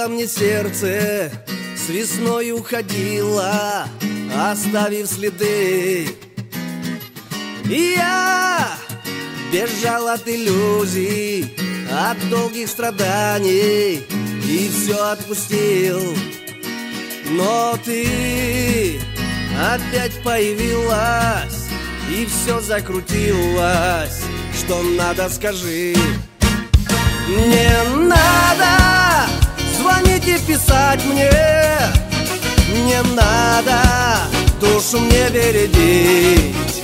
Отдала мне сердце, с весной уходила, оставив следы. И я бежал от иллюзий, от долгих страданий, и все отпустил. Но ты опять появилась, и все закрутилось. Что надо, скажи. Не надо звонить и писать мне, не надо душу мне бередить.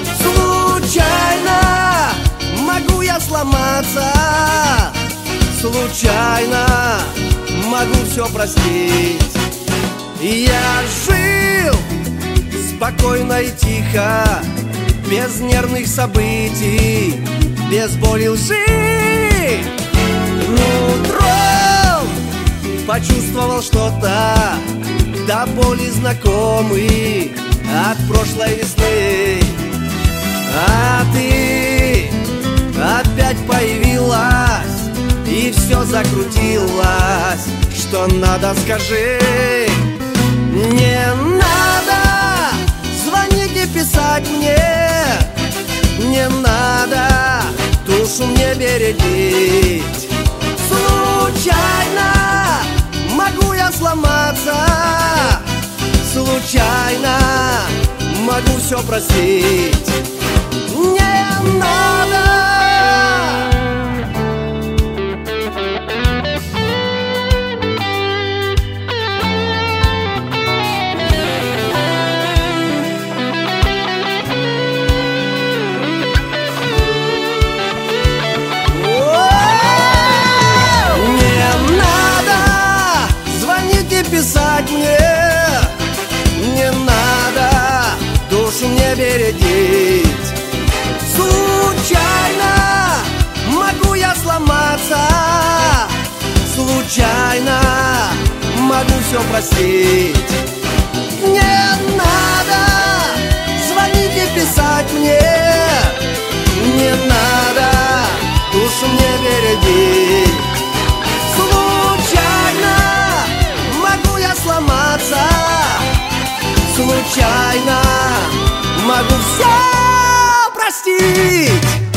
Случайно могу я сломаться, случайно могу все простить. Я жил спокойно и тихо, без нервных событий, без боли лжи. Утром почувствовал что-то до боли знакомый от прошлой весны. А ты опять появилась, и все закрутилось. Что надо, скажи. Не надо звонить и писать мне, не надо душу мне бередить. Случайно могу я сломаться, случайно могу все простить. Не надо. Писать мне не надо, душу мне бередить. Случайно могу я сломаться, случайно могу все простить. Не надо звонить и писать мне, не надо душу мне бередить. Сломаться, случайно могу все простить.